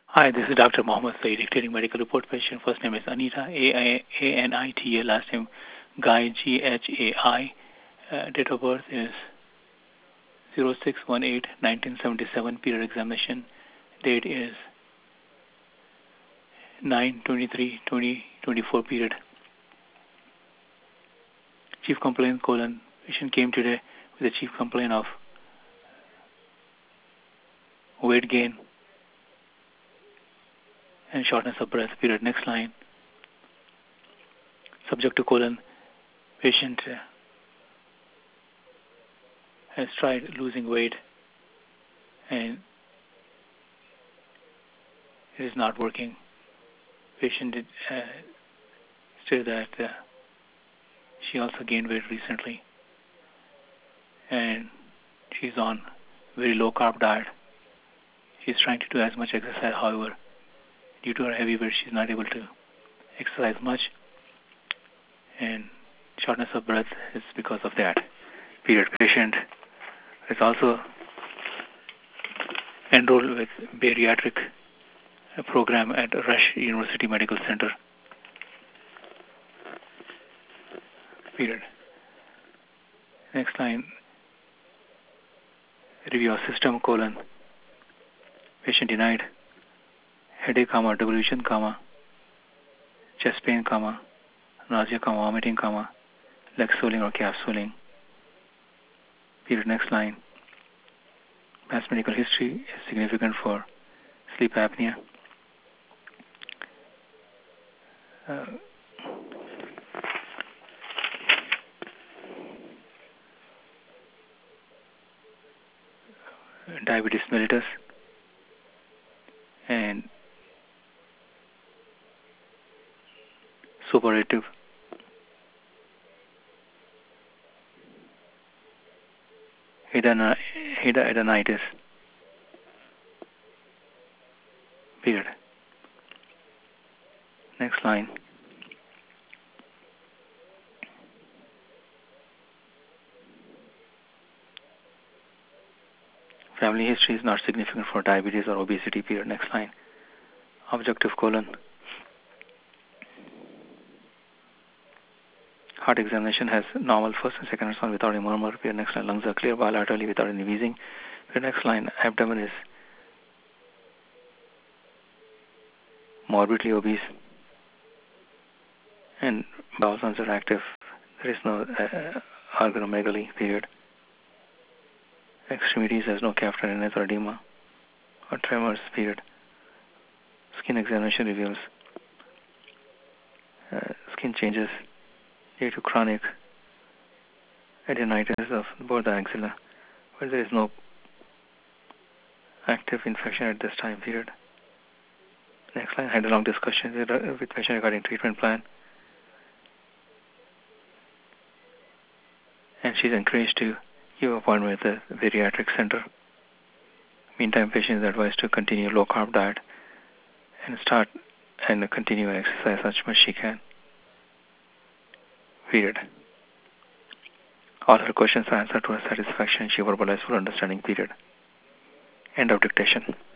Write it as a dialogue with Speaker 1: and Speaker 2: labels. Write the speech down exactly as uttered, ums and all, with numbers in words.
Speaker 1: Hi, this is Doctor Mohammed Saeed, dictating medical report patient. First name is Anita, A N I T A. Last name Ghai, G H A I. Uh, date of birth is zero six one eight nineteen seventy-seven. Period examination. Date is nine twenty-three twenty twenty-four. Period. Chief complaint colon. Patient came today with a chief complaint of weight gain and shortness of breath. Period. Next line. Subject to colon. Patient uh, has tried losing weight and it is not working. Patient did, uh, said that uh, she also gained weight recently and she's on very low carb diet. She's trying to do as much exercise, however, due to her heavy weight, she's not able to exercise much, and shortness of breath is because of that. Period. Patient is also enrolled with bariatric program at Rush University Medical Center. Period. Next line. Review of system colon. Patient denied headache, comma, devolution, comma, chest pain, comma, nausea, comma, vomiting, comma, leg swelling or calf swelling. Period. Next line. Past medical history is significant for sleep apnea. Uh, diabetes mellitus and suppurative hidradenitis. Period. Next line. Family history is not significant for diabetes or obesity. Period. Next line. Objective colon. Heart examination has normal first and second response without a murmur. Period. Next line. Lungs are clear bilaterally without any wheezing. Period. Next line. Abdomen is morbidly obese and bowel sounds are active. There is no uh, organomegaly. Period. Extremities has no calf tenderness or edema or tremors. Period. Skin examination reveals uh, skin changes due to chronic adenitis of both the axilla, but there is no active infection at this time period. Next line. Had a long discussion with, uh, with patient regarding treatment plan, and she's encouraged to give appointment at the bariatric center. Meantime, patient is advised to continue low carb diet and start and continue exercise as much as she can. Period. All her questions are answered to her satisfaction. She verbalized full understanding. Period. End of dictation.